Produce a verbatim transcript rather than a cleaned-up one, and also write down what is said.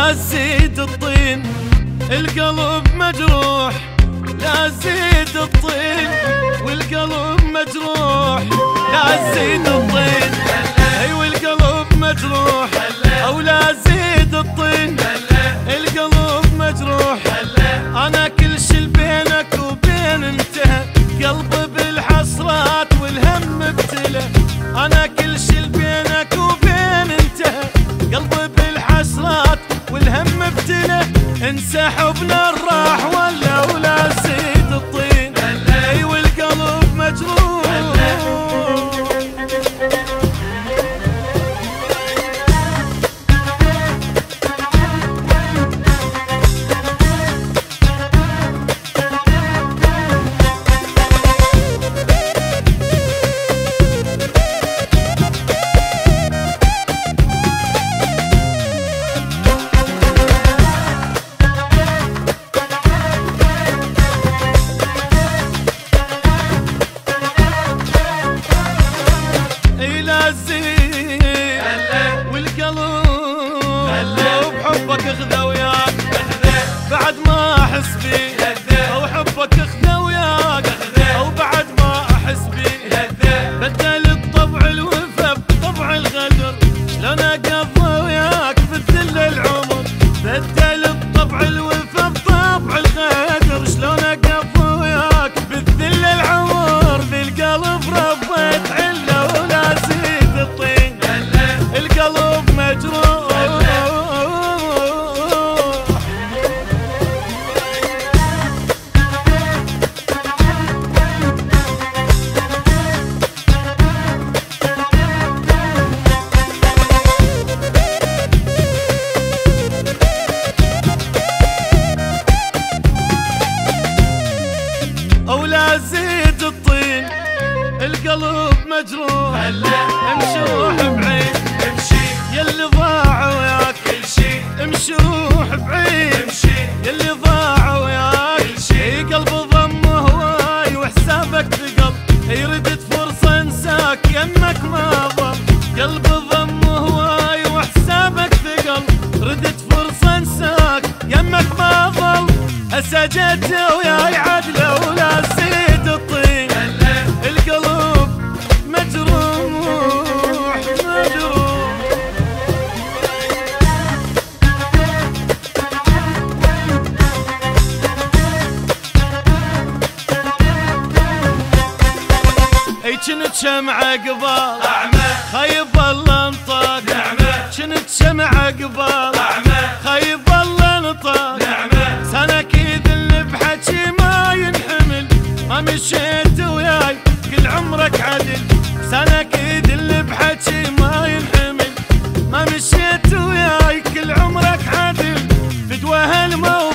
لا تزيد الطين القلب مجروح، لا تزيد الطين والقلب مجروح، لا تزيد الطين اي والقلب مجروح، او لا تزيد الطين القلب مجروح. انا كل شي بينك وبين انتهى، قلبي بالحسرات والهم ابتلى. انا كل شي بينك وبين انتهى، قلبي بالحسرات والهم ابتلى. انسى حبنا الراح ولا ولا تزيد الطين اي والقلب مجروح. والقلب حبك اخذ وياك بعد ما احس بيه، او حبك اخذ وياك او بعد ما احس بيه. بدل الطبع الوفا بطبع الغدر، شلون اقضى وياك بالذل العمر. بدل الطبع الوفا بطبع الغدر، شلون اقضى وياك بالذل العمر. بالقلب ربيت عله ولا تزيد الطين القلب مجروح. او لا تزيد الطين القلب مجروح. امشوح بعيد امشي يلي ضاع وياك كل شي، امشوح بعيد امشي يلي ضاع وياك كل شي. قلب ضم هواي وحسابك ثقل، يردت فرصة انساك يمك ما ضل. قلب ضم هواي وحسابك ثقل، ردت فرصة انساك يمك ما ضل. هسه جيت وياي عدله ولا تزيد الطين القلب مجروح مجروح. اي جنت شمعة قبال خيب الله انطاق، جنت شمعة قبال خيب الله انطاق. سنة كيد اللي بحكي ما ينحمل، ما مشيت وياي كل عمرك عدل. سنة كيد اللي بحكي ما ينحمل، ما مشيت وياي كل عمرك عدل. فدوى هالموت